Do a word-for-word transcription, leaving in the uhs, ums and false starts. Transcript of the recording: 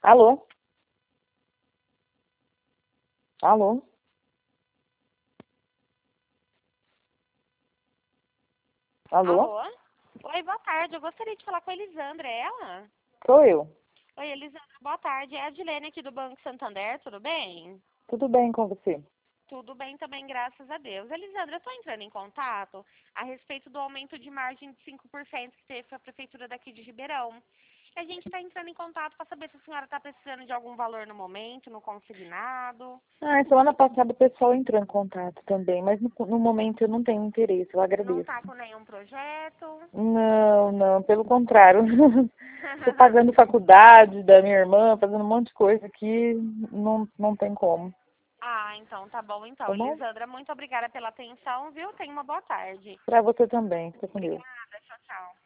Alô? Alô? Alô? Alô? Oi, boa tarde. Eu gostaria de falar com a Elisandra, é ela? Sou eu. Oi, Elisandra, boa tarde. É a Dilene aqui do Banco Santander, tudo bem? Tudo bem com você? Tudo bem também, graças a Deus. Elisandra, eu estou entrando em contato a respeito do aumento de margem de cinco por cento que teve a Prefeitura daqui de Ribeirão. A gente está entrando em contato para saber se a senhora está precisando de algum valor no momento, no consignado. Ah, semana passada o pessoal entrou em contato também, mas no, no momento eu não tenho interesse, eu Não agradeço. está com nenhum projeto? Não, não, pelo contrário. Estou pagando faculdade da minha irmã, fazendo um monte de coisa que não, não tem como. Ah, então tá bom então. Tá bom? Elisandra, muito obrigada pela atenção, viu? Tenha uma boa tarde. Pra você também. Fica com Deus. Obrigada, tchau, tchau.